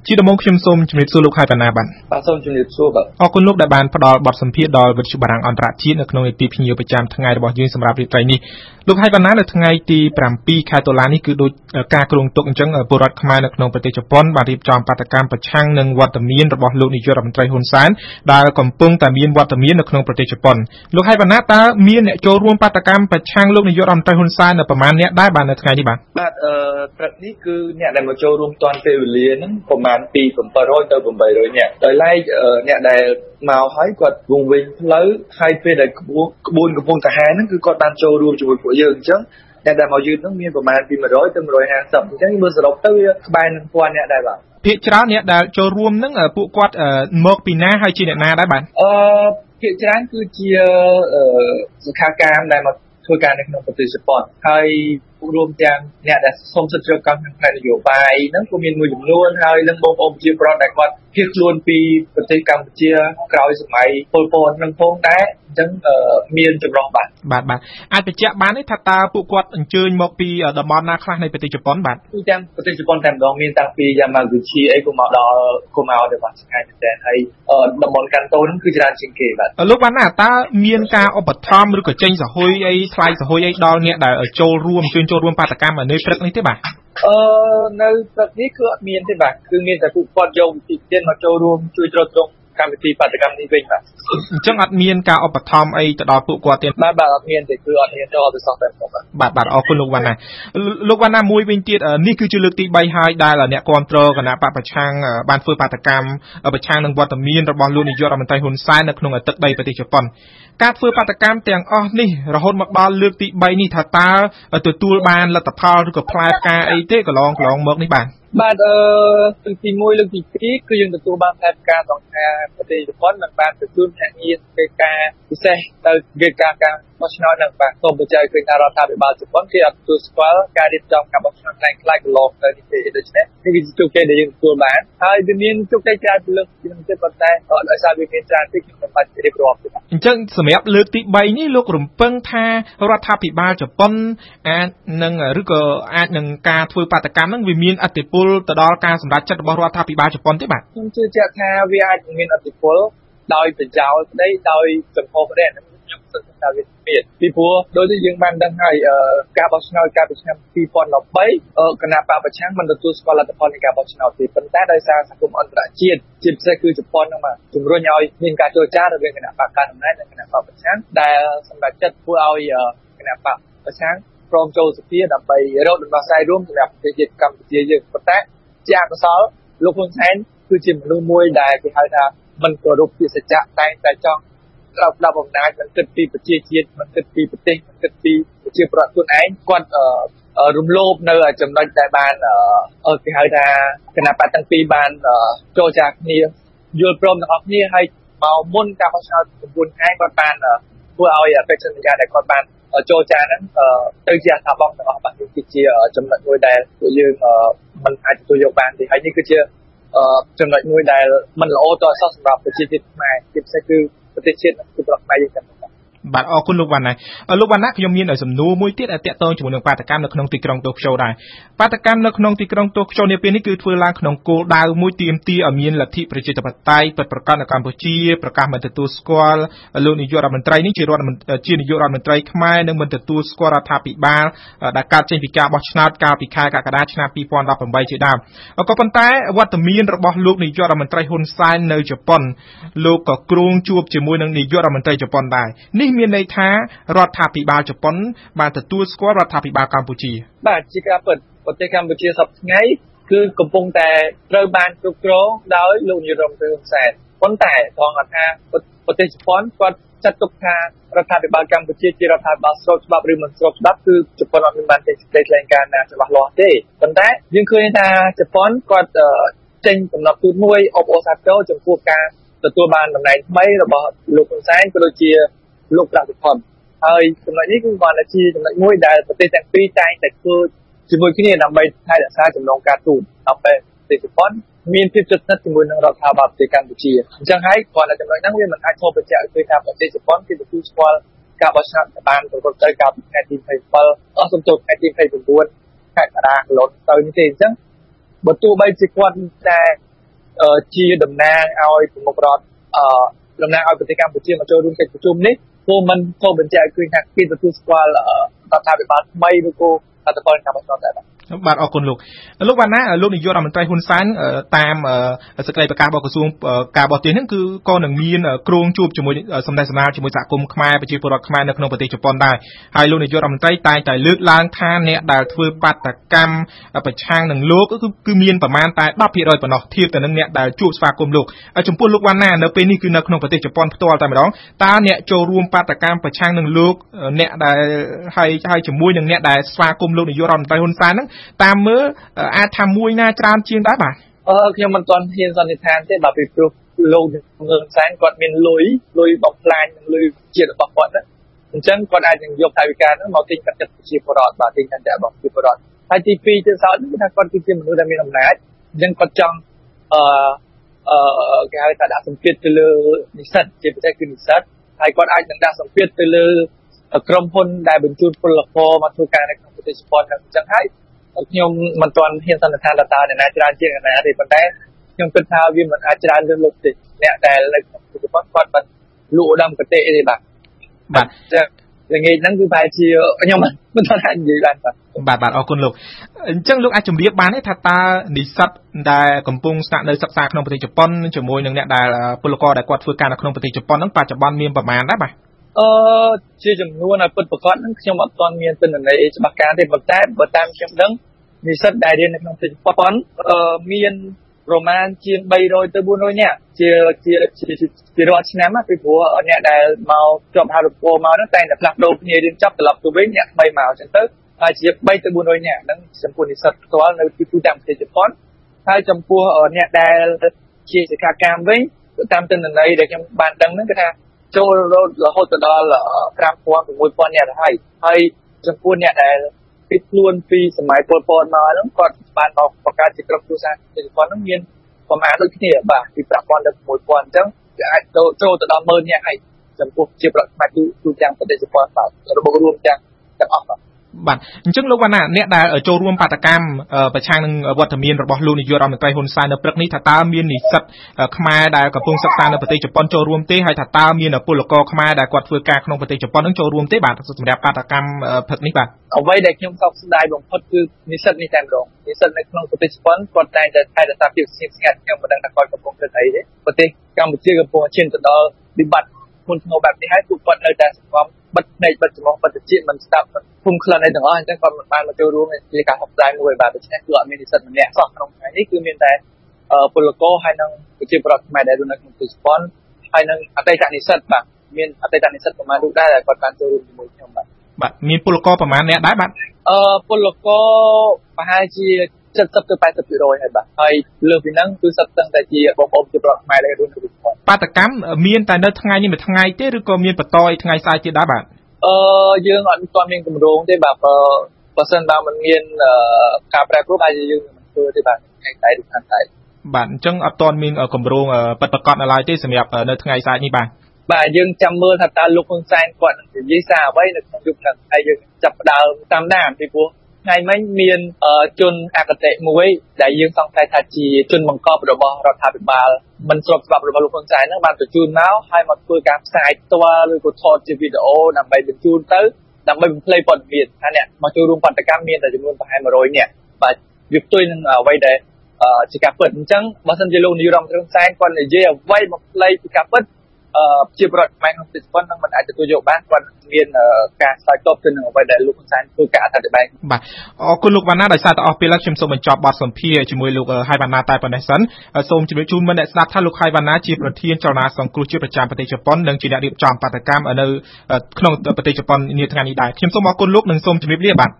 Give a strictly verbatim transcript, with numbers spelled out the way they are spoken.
ជាដំណងខ្ញុំសូមជំរាបសួរលោកខៃបណ្ណាបាទបាទសូមជំរាបសួរបាទអរគុណលោកដែលបានផ្ដល់បទសម្ភាសន៍ដល់វិទ្យុបារាំងអន្តរជាតិនៅក្នុងនីតិភ្ញៀវប្រចាំថ្ងៃរបស់យើងសម្រាប់រាត្រីនេះលោកខៃបណ្ណានៅថ្ងៃទី7ខែតុលានេះគឺដូចការគ្រោងទុកអញ្ចឹងពលរដ្ឋខ្មែរនៅក្នុងប្រទេសជប៉ុនបានរៀបចំបាតកម្មប្រឆាំងនឹងវត្តមានរបស់លោកនាយករដ្ឋមន្ត្រីហ៊ុនសែនដែលកំពុងតែមានវត្តមាននៅក្នុងប្រទេសជប៉ុនលោកខៃបណ្ណាតើមានអ្នកចូលរួមបាតកម្មប្រឆាំងលោកនាយករដ្ឋមន្ត្រីហ៊ុនសែននៅប្រមាណអ្នកដែរបាទនៅថ្ងៃនេះបាទបាទអឺព្រឹកនេះគឺអ្នកដែលមកចូលរួមតាន់ពេលវេលាហ្នឹងប្រមាណពីseven hundredទៅeight hundredនាក់ដោយឡែកអ្នកដែលមកហើយគាត់វងវិញផ្លូវហើយពេលដែលក្បួនក្បួនកំពុងតាហានហ្នឹងគឺគាត់បានចូលរួមជាមួយពួកយើងអញ្ចឹងអ្នកដែលមកយឺតហ្នឹងមានប្រមាណពីone hundredទៅone hundred fiftyអញ្ចឹងមើលសរុបទៅវាក្បែរនឹងពាន់អ្នកដែរបាទភាគច្រើនអ្នកដែលចូលរួមហ្នឹងពួកគាត់មកពីណាហើយជាអ្នកណាដែរបាទអឺភាគច្រើនគឺជាសិក្ខាកាមដែលមកធ្វើការនៅក្នុងប្រទេសជប៉ុនហើយរួមទាំងអ្នកដែលសូមសិទ្ធិជ្រើសរើសខាងផ្នែកនយោបាយហ្នឹងក៏មានមួយចំនួនហើយនឹងបងប្អូនប្រជាពលរដ្ឋដែលគាត់ភៀសខ្លួនពីប្រទេសកម្ពុជាក្រោយសម័យប៉ុលពតនឹងផងដែរអញ្ចឹងមានចម្រុះបាទបាទបាទអាចបញ្ជាក់បានទេថាតើពួកគាត់អញ្ជើញមកពីតំបន់ណាខ្លះនៃប្រទេសជប៉ុនបាទគឺទាំងប្រទេសជប៉ុនតែម្ដងមានតាំងពី Yamaguchi អីក៏មកដល់ក៏មកដែរបាទឆ្ងាយមែនទែនហើយតំបន់កាន់តូនហ្នឹងគឺច្រើនជាងគេបាទលោកបានណាតើមានការឧបត្ថម្ភឬក៏ចេញសហុយអីថ្លៃសហុយអីដល់អ្នកដែលចូលរួមអញ្ជើញចូលរួមបាតកម្មនៅព្រឹកនេះទេបាទអឺនៅព្រឹកនេះគឺអត់មានទេបាទគឺមានតែពួកគាត់យកវិធីទានមកចូលរួមជួយទ្រទ្រង់កម្មវិធីបាតកម្មនេះវិញបាទអញ្ចឹងអត់មានការឧបត្ថម្ភអីទៅដល់ពួកគាត់ទេបាទបាទអត់មានទេគឺអត់មានចូលទៅសោះតែបាទបាទបាទអរគុណលោកវណ្ណាលោកវណ្ណាមួយវិញទៀតនេះគឺជាលើកទី3ហើយដែលអ្នកគាំទ្រគណៈបកប្រឆាំងបានធ្វើបាតកម្មប្រឆាំងនឹងវត្តមានរបស់លោកនាយករដ្ឋមន្ត្រីហ៊ុនសែននៅក្នុងទឹកដីប្រទេសជប៉ុនការធ្វើបាតកម្មទាំងអស់នេះរហូតមកដល់លើកទី3នេះថាតើទទួលបានលទ្ធផលឬក៏ផ្លែផ្កាអីទេកន្លងកន្លងមកនេះបាទបាទអឺលើកទី1លើកទី2គឺយើងទទួលបានផ្លែផ្កាសង្ខាប្រទេសជប៉ុននិងបានទទួលភ្នាក់ងារកិច្ចការពិសេសទៅកិច្ចការការបោះឆ្នោតនឹងបាទសូមបញ្ជាក់ឃើញថារដ្ឋាភិបាលជប៉ុនគេអត់ទទួលស្គាល់ការរៀបចំការបោះឆ្នោតខ្លាំងខ្លាយកន្លងទៅនេះទេដូច្នេះនេះគឺជាជោគជ័យដែលយើងទទួលបានហើយវាមានជោគជ័យច្រើនលើកជាងទៀតប៉ុន្តែដោយសារវាមានច្រើនពេកខ្ញុំមិនបាច់រៀបរាប់ទេអញ្ចឹងសម្រាប់លើកទី3នេះលោករំពឹងថារដ្ឋាភិបាលជប៉ុនអាចនឹងឬក៏អាចនឹងការធ្វើបាតកម្មហ្នឹងវាមានឥទ្ធិពលទៅដល់ការសម្រេចចិត្តរបស់រដ្ឋាភិបាលជប៉ុនទេបាទខ្ញុំជឿជាក់ថាវាអាចមានឥទ្ធិពលដោយប្រយោលក្តីដោយចំហក្តីអានេះខ្ញុំសង្ឃឹមថាវាមានពីព្រោះដូចជាយើងបានដឹងហើយការបោះឆ្នោតកាលពីឆ្នាំtwo thousand eighteenគណៈបកប្រឆាំងមិនទទួលស្គាល់លទ្ធផលនៃការបោះឆ្នោតទេប៉ុន្តែដោយសារសង្គមអន្តរជាតិជាពិសេសគឺជប៉ុនហ្នឹងបាទជំរុញឲ្យមានការចរចារវាងគណៈបកកណ្ដាលអំណាចនិងគណៈបកប្រឆាំងដែលសម្រាប់ចិត្តធ្វើឲ្យគណៈបកប្រឆាំងព្រមចូលសភាដើម្បីរកដំណោះស្រាយរួមសម្រាប់ប្រទេសជាតិកម្ពុជាយើងប៉ុន្តែជាអកុសលលោកហ៊ុនសែនគឺជាមនុស្សមួយដែលគេហៅថាមិនគោរពពាក្យសច្ចៈតែងតែចង់ក្រោបដាក់អំណាចមិនគិតពីប្រជាជាតិមិនគិតពីប្រទេសមិនគិតពីប្រជាប្រដ្ឋខ្លួនឯងគាត់រំលោភនៅចំណុចដែលបានគេហៅថាគណៈបកទាំងពីរបានចូលចាគ្នាយល់ព្រមទាំងអស់គ្នាហើយមកមុនការបោះឆ្នោតnineខែគាត់បានធ្វើឲ្យកិច្ចសន្យាដែលគាត់បានចូលចាហ្នឹងទៅជាថាបងទាំងអស់បាទគឺជាចំណុចមួយដែលពួកយើងមិនអាចទទួលយកបានទេហើយនេះគឺជាចំណុចមួយដែលមិនល្អតសោះសម្រាប់ប្រជាជាតិខ្មែរជាពិសេសគឺប្រទេសជាតិគឺប្រកបយើងទាំងបាទអរគុណលោកវណ្ណាលោកវណ្ណាខ្ញុំមានសំណួរមួយទៀតទាក់ទងជាមួយនឹងបាតកម្មនៅក្នុងទីក្រុងតូក្យូដែរបាតកម្មនៅក្នុងទីក្រុងតូក្យូនាពេលនេះគឺធ្វើឡើងក្នុងគោលដៅមួយទាមទារឲ្យមានលទ្ធិប្រជាធិបតេយ្យពិតប្រាកដនៅកម្ពុជាប្រកាសមិនទទួលស្គាល់លោកនាយករដ្ឋមន្ត្រីនេះជារដ្ឋជានាយករដ្ឋមន្ត្រីខ្មែរនិងមិនទទួលស្គាល់រដ្ឋាភិបាលដែលកើតចេញពីការបោះឆ្នោតកាលពីខែកក្កដាឆ្នាំtwo thousand eighteenជាដើមក៏ប៉ុន្តែវត្តមានរបស់លោកនាយករដ្ឋមន្ត្រីហ៊ុនសែននៅជប៉ុនលោកក៏គ្រោងជួបជាមួយនឹងនាយករដ្ឋមន្ត្រីជប៉ុនដែរនេះមានន័យថារដ្ឋាភិបាលជប៉ុនបានទទួលស្គាល់រដ្ឋាភិបាលកម្ពុជាបាទជាការពិតប្រទេសកម្ពុជាសប្តាហ៍ថ្ងៃគឺកំពុងតែត្រូវបានគ្រប់គ្រងដោយលោកនាយរដ្ឋមន្ត្រីហ៊ុនសែនប៉ុន្តែត្រង់ថាប្រទេសជប៉ុនគាត់ចាត់ទុកថារដ្ឋាភិបាលកម្ពុជាជារដ្ឋាភិបាលស្របច្បាប់ឬមិនស្របច្បាប់គឺជប៉ុនអត់មានបានចេញសេចក្តីថ្លែងការណ៍ណាច្បាស់លាស់ទេប៉ុន្តែយើងឃើញថាជប៉ុនគាត់ចេញកំណត់ទូតមួយអបអរសាទរចំពោះការទទួលបានតំណែងថ្មីរបស់លោកហ៊ុនសែនក៏ដូចជាលោកប្រតិភពហើយចំណុចនេះគឺគាត់តែជាចំណុចមួយដែលប្រទេសទាំងពីរតែងតែធ្វើជាមួយគ្នាដើម្បីថែរក្សាចំណងការទូតដើម្បីប្រទេសជប៉ុនមានភាពជិតស្និទ្ធជាមួយនឹងរដ្ឋាភិបាលប្រទេសកម្ពុជាអញ្ចឹងហើយគាត់តែចំណុចហ្នឹងវាមិនអាចធ្វើបញ្ជាក់ឲ្យឃើញថាប្រទេសជប៉ុនគេទទួលស្គាល់ការបោះឆ្នោតបានប្រកបដោយកាលពីថ្ងៃទីtwenty-sevenអស់សំទោសថ្ងៃទីtwenty-nineខែកក្កដាកន្លងទៅនេះទេអញ្ចឹងបើទោះបីជាគាត់តែជាតំណាងឲ្យប្រមុខរដ្ឋអឺតំណាងឲ្យប្រទេសកម្ពុជាមកចូលរួមកិច្ចប្រជុំនេះព្រោះมันក៏បញ្ជាក់ឃើញថាគេទទួលស្គាល់រដ្ឋាភិបាលថ្មីឬក៏រដ្ឋាភិបាលកម្ពុជាដែរបាទអរគុណលោកលោកវណ្ណាលោកនាយករដ្ឋមន្ត្រីហ៊ុនសែនតាមសេចក្តីប្រកាសរបស់ក្រសួងការបរទេសហ្នឹងគឺក៏នឹងមានគ្រោងជួបជាមួយសម្ដេចសមាជាមួយសហគមន៍ខ្មែរប្រជាពលរដ្ឋខ្មែរនៅក្នុងប្រទេសជប៉ុនដែរហើយលោកនាយករដ្ឋមន្ត្រីតែងតែលើកឡើងថាអ្នកដែលធ្វើបាតកម្មប្រឆាំងនឹងលោកគឺគឺមានប្រមាណតែ ដប់ភាគរយ ប៉ុណ្ណោះធៀបទៅនឹងអ្នកដែលជួបស្វាគមន៍លោកចំពោះលោកវណ្ណានៅពេលនេះគឺនៅក្នុងប្រទេសជប៉ុនផ្ទាល់តែម្ដងតើអ្នកចូលរួមបាតកម្មប្រឆាំងនឹងលោកអ្នកដែលហើយហើយជាមួយនឹងអ្នកដែលស្វាគមន៍លោកនាយករដ្ឋមន្ត្រីហ៊ុនសែនហ្នឹងតាមមើលអាចថាមួយណាច្រើនជាងដែរបាទអឺខ្ញុំមិនទាន់ហ៊ានសន្និដ្ឋានទេបាទពីព្រោះលោកហ៊ុនសែនគាត់មានលុយលុយបំផ្លាញនឹងលុយជាតិរបស់គាត់ណាអញ្ចឹងគាត់អាចនឹងយកថវិកាហ្នឹងមកទិញកាត់ចិត្តប្រជាពលរដ្ឋបាទទិញកាត់ចិត្តរបស់ប្រជាពលរដ្ឋហើយទីពីរទៅសោតគឺថាគាត់គឺជាមនុស្សដែលមានអំណាចអញ្ចឹងគាត់ចង់អឺអឺគេហៅថាដាក់សម្ពាធទៅលើនិស្សិតជាពិសេសគឺនិស្សិតហើយគាត់អាចនឹងដាក់សម្ពាធទៅលើក្រុមហ៊ុនដែលបញ្ជូនពលករមកធ្វើការនៅក្នុងប្រទេសជប៉ុនហ្នឹងអញ្ចឹងហើយខ្ញុំមិនទាន់ហ៊ានសន្និដ្ឋានថាតើអ្នកណាច្រើនជាងអ្នកណាទេប៉ុន្តែខ្ញុំគិតថាវាមិនអាចច្រើនលើសលោកទេអ្នកដែលនៅក្នុងប្រទេសជប៉ុនគាត់បានលក់ឧត្តមកតេទេបាទបាទល្ងាចហ្នឹងគឺប្រហែលជាខ្ញុំមិនទាន់អាចនិយាយបានបាទបាទបាទអរគុណលោកអញ្ចឹងលោកអាចជម្រាបបានទេថាតើនិស្សិតដែលកំពុងស្នាក់នៅសិក្សាក្នុងប្រទេសជប៉ុនជាមួយនឹងអ្នកដែលពលករដែលគាត់ធ្វើការនៅក្នុងប្រទេសជប៉ុនហ្នឹងបច្ចុប្បន្នមានប្រមាណដែរបាទអឺជាចំនួនឲ្យពិតប្រាកដហ្នឹងខ្ញុំអត់ទាន់មានទិន្នន័យច្បាស់ការទេប៉ុន្តែបើតាមខ្ញុំដឹងនិស្សិតដែលរៀននៅក្នុងប្រទេសជប៉ុនអឺមានប្រមាណជាងបីរយទៅបួនរយនាក់ជាជាជារាល់ឆ្នាំពីព្រោះអ្នកដែលមកជាប់ហៅរពលមកហ្នឹងតែតែផ្លាស់ប្ដូរគ្នារៀនចប់ត្រឡប់ទៅវិញអ្នកថ្មីមកអញ្ចឹងទៅហើយជាបីទៅបួនរយនាក់ហ្នឹងចំពោះនិស្សិតផ្ទាល់នៅទីតាមប្រទេសជប៉ុនហើយចំពោះអ្នកដែលជាសិក្ខាកាមវិញតាមទិន្នន័យដែលខ្ញុំបានដឹងហ្នឹងគឺថាចូលរហូតទៅដល់ ប្រាំពាន់ 6ពាន់នាក់ទៅហើយហើយចំពោះអ្នកដែលពីខ្លួនពីសម័យពលពតមកហ្នឹងគាត់បានមកបង្កើតជាក្រុមគ្រួសារជប៉ុនហ្នឹងមានប្រមាណដូចគ្នាបាទពី ប្រាំពាន់ ដល់ 6ពាន់អញ្ចឹងគេអាចចូលចូលទៅដល់ ម៉ឺន នាក់ហើយចំពោះជាប្រតិបត្តិទូទាំងប្រទេសជប៉ុនបាទរបបរួមទាំងទាំងអស់បាទបាទអញ្ចឹងលោកវណ្ណាអ្នកដែលចូលរួមបាតកម្មប្រឆាំងនឹងវត្តមានរបស់លោកនាយករដ្ឋមន្ត្រីហ៊ុនសែននៅព្រឹកនេះថាតើមាននិស្សិតខ្មែរដែលកំពុងសិក្សានៅប្រទេសជប៉ុនចូលរួមទេហើយថាតើមានពលករខ្មែរដែលគាត់ធ្វើការក្នុងប្រទេសជប៉ុននឹងចូលរួមទេបាទសម្រាប់បាតកម្មព្រឹកនេះបាទអ្វីដែលខ្ញុំសោកស្ដាយបំផុតគឺនិស្សិតនេះតែម្ដងនិស្សិតនៅក្នុងប្រទេសជប៉ុនគាត់តែតែថែរក្សាភាពស្ងៀមស្ងាត់ខ្ញុំមិនដឹងថាគាត់កំពុងធ្វើអីទេប្រទេសកម្ពុជាកំពុងឈានទៅដល់វិបត្តិធ្ងន់ធ្ងរបែបនេះហើយពួកគាត់នៅតែសង្ងំបិទភ្នែកបិទច្រមុះបិទត្រចៀកមិនស្ដាប់ភូមិក្លិនអីទាំងអស់អញ្ចឹងគាត់មិនបានមកចូលរួមជាការហុកស្ដាយមួយបាទដូច្នេះគឺអត់មាននិស្សិតម្នាក់សោះក្នុងថ្ងៃនេះគឺមានតែពលករហើយនិងប្រជាពលរដ្ឋខ្មែរដែលរស់នៅក្នុងប្រទេសជប៉ុនហើយនិងអតីតនិស្សិតបាទមានអតីតនិស្សិតប្រមាណរូបដែរដែលគាត់បានចូលរួមជាមួយខ្ញុំបាទបាទមានពលករប្រមាណអ្នកដែរបាទអឺពលករប្រហែលជាเจ็ดสิบទៅแปดสิบភាគរយ ហើយបាទហើយលើពីហ្នឹងគឺសិតទាំងតែជាបងប្អូនជាពលរដ្ឋខ្មែរដែលរស់នៅក្នុងប្រទេសបាតកម្មមានតែនៅថ្ងៃនេះមួយថ្ងៃទេឬក៏មានបន្តឲ្យថ្ងៃស្អែកទៀតដែរបាទអឺយើងអត់ទាន់មានគម្រោងទេបាទបើបើសិនបើមិនមានការប្រែប្រួលហើយយើងមិនធ្វើទេបាទថ្ងៃស្អែកឬថ្ងៃស្អែកបាទអញ្ចឹងអត់ទាន់មានគម្រោងពិតប្រាកដនៅឡើយទេសម្រាប់នៅថ្ងៃស្អែកនេះបាទបាទយើងចាំមើលថាតើលោកហ៊ុនសែនគាត់នឹងនិយាយសារអ្វីនៅក្នុងយុគហ្នឹងហើយយើងចាប់ផ្ដើមតាមដានពីព្រោះថ្ងៃមិញមានជនអកតេមួយដែលយើងសង្ស័យថាជាជនបង្កប់របស់រដ្ឋាភិបាលមិនស្របច្បាប់របស់លោកហ៊ុនសែនហ្នឹងបានបញ្ជូនមកហើយមកធ្វើការផ្សាយផ្ទាល់ឬក៏ថតជាវីដេអូដើម្បីបញ្ជូនទៅដើម្បីបំភ្លៃព័ត៌មានថាអ្នកមកចូលរួមបាតកម្មមានតែចំនួនប្រហែលមួយរយនាក់បាទវាផ្ទុយនឹងអ្វីដែលជាការពិតអញ្ចឹងបើសិនជាលោកនាយរដ្ឋមន្ត្រីហ៊ុនសែនគាត់និយាយអ្វីបំភ្លៃពីការពិតអឺជាប្រវត្តិខ្មែរក្នុងប្រទេសជប៉ុននឹងមិនអាចទទួលយកបានគាត់មានការឆ្លើយតបទៅនឹងអ្វីដែលលោកហ៊ុនសែនធ្វើការអធិប្បាយបាទអរគុណលោកវណ្ណាដោយសារតែអស់ពេលខ្ញុំសូមបញ្ចប់បទសម្ភាសន៍ជាមួយលោកហៃវណ្ណាតែប៉ុណ្ណេះសិនសូមជម្រាបជូនមិត្តអ្នកស្ដាប់ថាលោកហៃវណ្ណាជាប្រធានចលនាសង្គ្រោះជាតិប្រចាំប្រទេសជប៉ុននិងជាអ្នករៀបចំបាតកម្មនៅក្នុងប្រទេសជប៉ុននាថ្ងៃនេះដែរខ្ញុំសូមអរគុណលោកនិងសូមជម្រាបលាបាទ